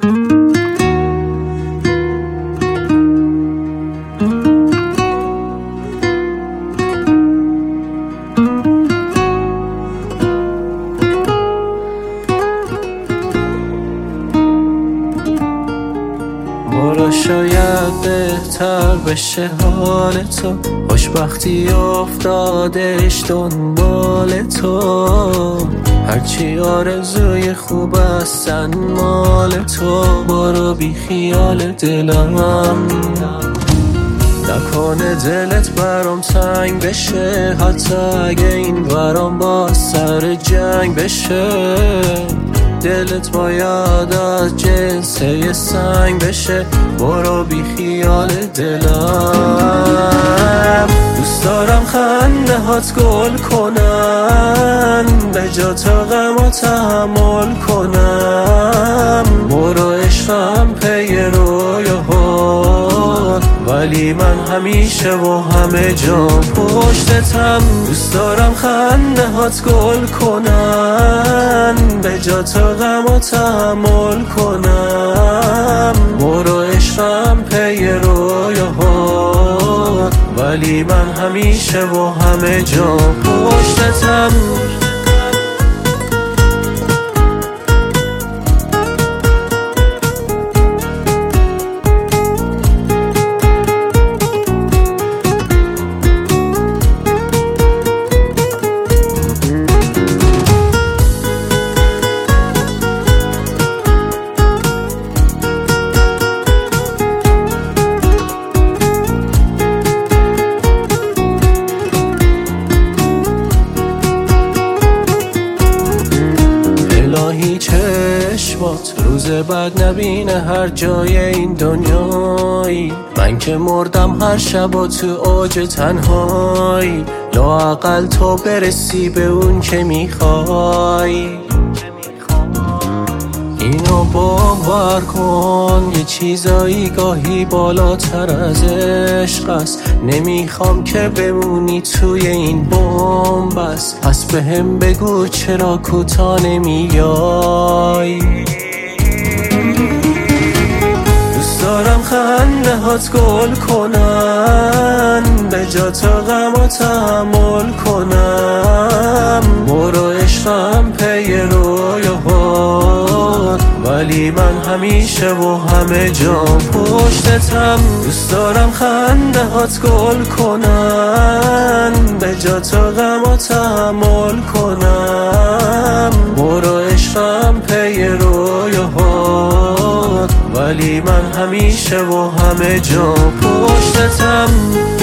برا شاید بهتر بشه حال تو، خوشبختی افتادش دنبال تو، هرچی آرزوی خوب هستن مال تو. برو بی خیال دلم، نکنه دلت برام تنگ بشه، حتی اگه این برام با سر جنگ بشه. دلت باید از جنس یه سنگ بشه، برو بی خیال دلم. دوست دارم خنده هات گل کنن، به جا تا غم و تحمل کنم. برو عشقم پی رویاهات، ولی من همیشه و همه جا پشتتم. دوست دارم خنده هات گل کنن، به جا تا غم و تحمل کنم. برو عشقم پی رویاهات، ولی من همیشه و همه جا پشتتم. الهی چشمات روز بعد نبینه هر جای این دنیایی. من که مردم هر شب تو اوج تنهایی، لااقل تو برسی به اون که میخوای. اینو باور کن، یه چیزایی گاهی بالاتر از عشق است. نمیخوام که بمونی توی این بن‌بست، پس بهم بگو چرا کوتاه نمیای. دوست دارم خنده هات گل کنن، به جا تا غم و تحمل کنم. برو عشقم پی رویاهات، ولی من همیشه و همه جا پشتتم. دوست دارم خنده هات گل کنن، به جا تا غم و تحمل کنم. برو عشقم پی رویاهات، ولی من همیشه و همه جا پشتتم.